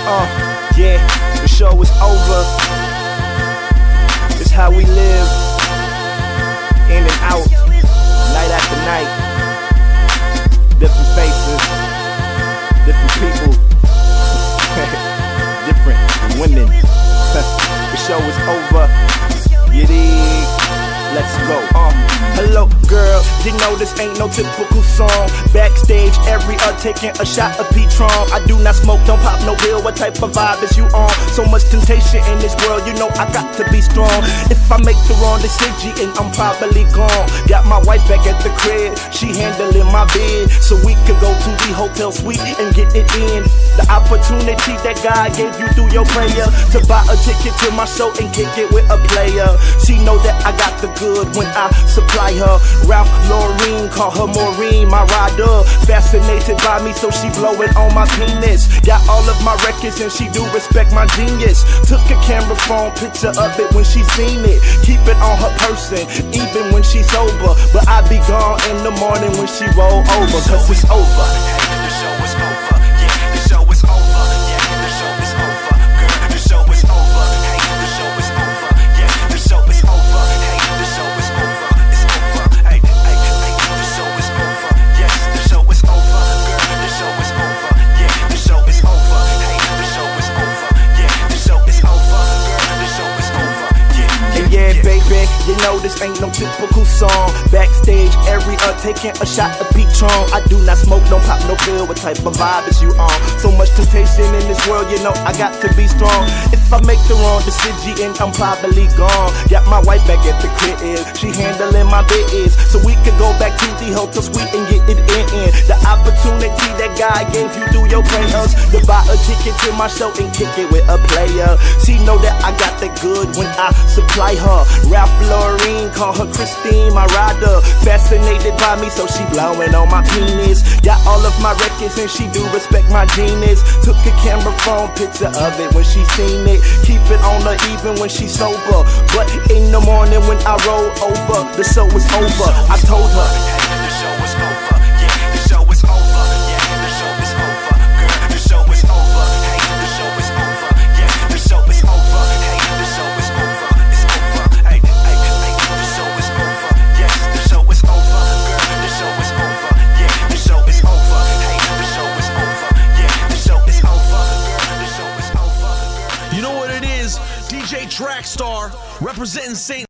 Yeah, the show is over. It's how we live, in and out, night after night. Different faces, different people, different women. The show is over. You dig? Let's go. Hello girl, you know this ain't no typical song. Backstage, every taking a shot of Patron. I do not smoke, don't pop no pill. What type of vibe is you on? So much temptation in this world, you know I got to be strong. If I make the wrong decision, I'm probably gone. Got my wife back at the crib, she handling my bed, so we could go to the hotel suite and get it in. The opportunity that God gave you through your prayer to buy a ticket to my show and kick it with a player. She know that I got the good when I supply her. Ralph Lauren, call her Maureen, my rider. Fascinated by me, so she blowing on my penis. Got all of my records and she do respect my genius. Took a camera phone picture of it when she seen it. Keep it on her person, even when she's sober. But I be gone in the morning when she roll over, cause it's over. Hey, the show is over. Yeah, the show is over. Yeah, the show is over. Girl, the show is over. Hey, the show is over. Yeah, the show is over. Hey, the show is over. It's over. Hey, hey, hey, the show is over. Yes, the show is over. Girl, the show is over. Yeah, the show is over. Hey, the show is over. Yeah, the show is over. Girl, the show is over. And yeah, baby, you know this ain't no typical song. Backstage, every taking a shot of Patron. I do not smoke, don't pop no pill. What type of vibe is you on? So much temptation in this world, you know I got to be strong. If I make the wrong decision, I'm probably gone. Got my wife back at the crib, she handling my biz, so we could go back to the hotel suite and get it in. The opportunity that God gave you through your prayers to buy a ticket to my show and kick it with a player. She know that I got the good when I supply her. Ralph Lauren, call her Christine, my rider. Fascinated by me, so she blowing on my penis. Got all of my records and she do respect my genius. Took a camera phone picture of it when she seen it. Keep it on her even when she's sober. But in the morning when I roll over, the show is over. I told her, hey, the show is over. Yeah, the show is over. Yeah, the show is over. Girl, the show is over. Hey, the show is over. Yeah, the show is over. Hey, the show is over. It's over. Hey, hey, hey, the show is over. Yes, the show is over. Girl, the show is over. Yeah, the show is over. Hey, the show is over. Yeah, the show is over. Girl, the show is over. You know what it is? DJ Trackstar representing St.